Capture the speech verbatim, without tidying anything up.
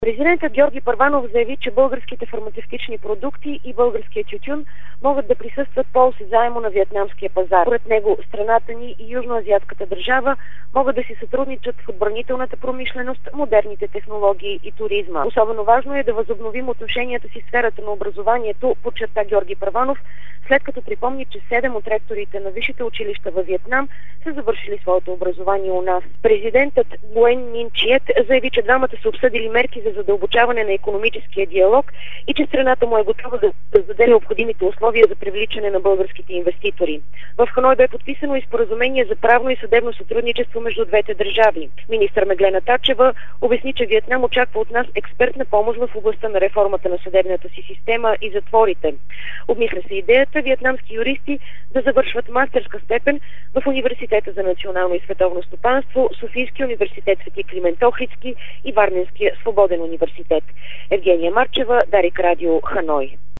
Президентът Георги Първанов заяви, че българските фармацевтични продукти и българският тютюн могат да присъстват по-осезаемо на виетнамския пазар. Според него страната ни и южноазиатската държава могат да си сътрудничат в отбранителната промишленост, модерните технологии и туризма. Особено важно е да възобновим отношенията си в сферата на образованието, подчерта Георги Първанов, след като припомни, че седем от ректорите на висшите училища във Виетнам са завършили своето образование у нас. Президентът Nguyen Minh Chiet заяви, че двамата са обсъдили мерки за задълбочаване на икономическия диалог и че страната му е готова да създаде необходимите условия за привличане на българските инвеститори. В Ханой бе подписано и споразумение за правно и съдебно сътрудничество между двете държави. Министър Меглена Тачева обясни, че Виетнам очаква от нас експертна помощ в областта на реформата на съдебната си система и затворите. Обмисля се идеята виетнамски юристи да завършват мастерска степен в Университета за национално и световно стопанство, Софийския университет Свети Климент Охридски и Варненския свободен университет. Евгения Марчева, Дарик Радио, Ханой.